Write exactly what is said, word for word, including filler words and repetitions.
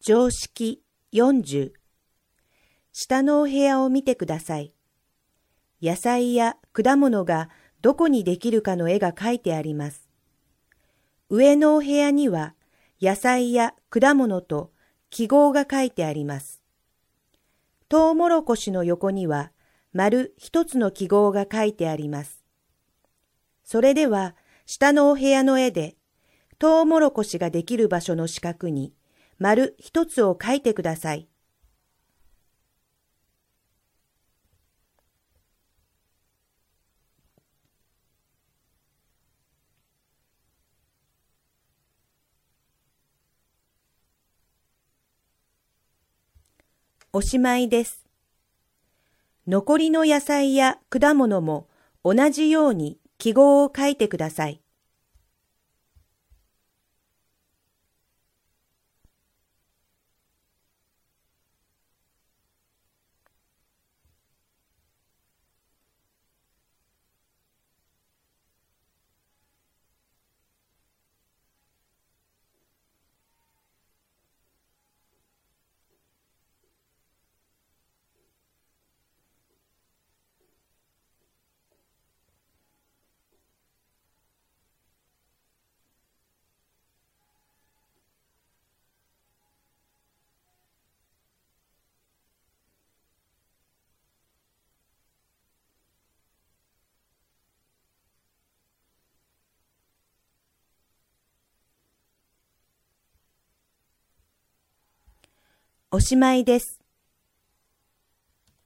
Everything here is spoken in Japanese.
常識よんじゅう。下のお部屋を見てください。野菜や果物がどこにできるかの絵が描いてあります。上のお部屋には野菜や果物と記号が書いてあります。トウモロコシの横には丸一つの記号が書いてあります。それでは下のお部屋の絵でトウモロコシができる場所の四角に丸一つを書いてください。おしまいです。残りの野菜や果物も同じように記号を書いてください。おしまいです。